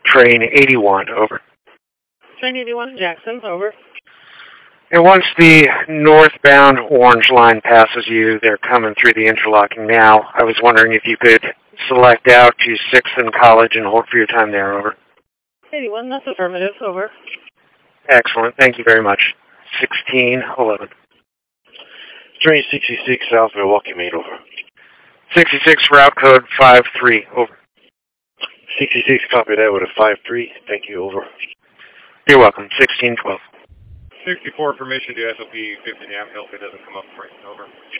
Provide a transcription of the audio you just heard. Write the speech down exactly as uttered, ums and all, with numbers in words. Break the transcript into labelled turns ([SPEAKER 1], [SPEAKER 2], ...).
[SPEAKER 1] train eighty-one, over.
[SPEAKER 2] Train eighty-one, Jackson, over.
[SPEAKER 1] And once the northbound orange line passes you, they're coming through the interlocking now. I was wondering if you could select out to sixth and College and hold for your time there, over.
[SPEAKER 2] eighty-one, that's affirmative, over.
[SPEAKER 1] Excellent, thank you very much. sixteen eleven.
[SPEAKER 3] Train sixty-six, South Milwaukee, Main, over.
[SPEAKER 1] sixty-six, route code five three, over.
[SPEAKER 3] sixty-six, copy that with a five three. Thank you, over.
[SPEAKER 1] You're welcome. sixteen twelve.
[SPEAKER 4] sixty-four, permission to S L P fifteen amp, help it doesn't come up right, over.